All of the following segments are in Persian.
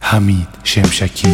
حمید شمشکی.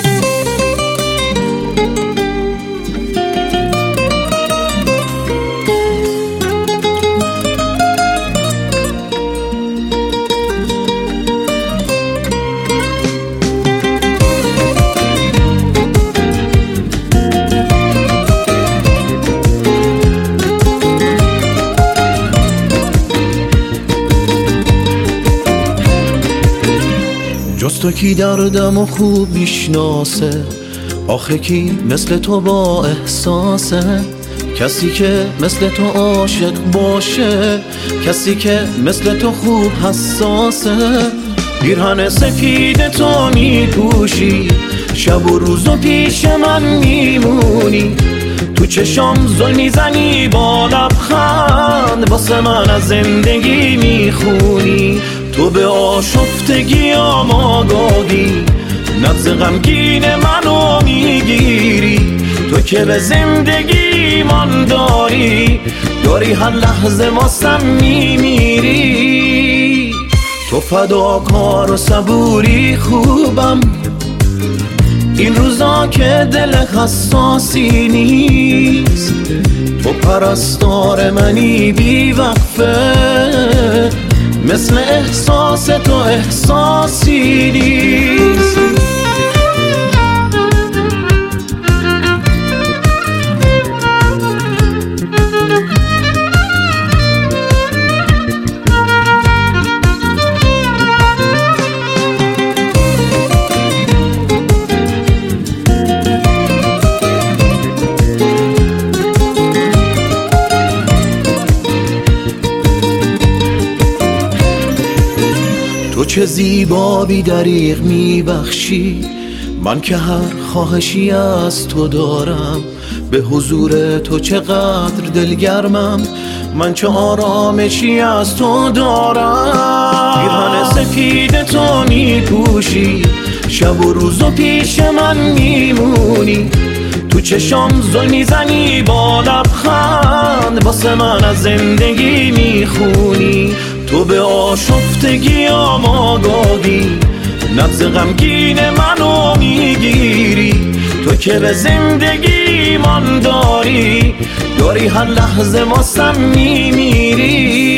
جز تو کی دردمو خوب میشناسه؟ آخه کی مثل تو با احساسه؟ کسی که مثل تو عاشق باشه، کسی که مثل تو خوب حساسه. پیرهن سفید تو میپوشی، شب و روز و پیش من میمونی. تو چشام زل میزنی با لبخند، واسه من از زندگی میخونی. تو به آشفتگیام آگاهی، نبض غمگین منو میگیری. تو که به زندگی من داری هر لحظه واسم میمیری. تو فداکار و صبوری خوبم، این روزا که دل حساسی نیست. تو پرستار منی بی وقفه، مثل احساس تو احساسی نیست. تو چه زیبا بی دریغ میبخشی، من که هر خواهشی از تو دارم. به حضور تو چقدر دلگرمم، من چه آرامشی از تو دارم. پیرهن سفید تو میپوشی، شب و روز و پیش من میمونی. تو چشام زل میزنی با لبخند، واسه من از زندگی میخونی. تو به آشفتگیام آگاهی، نبض غمگین منو میگیری. تو که به زندگی من داری هر لحظه واسم میمیری.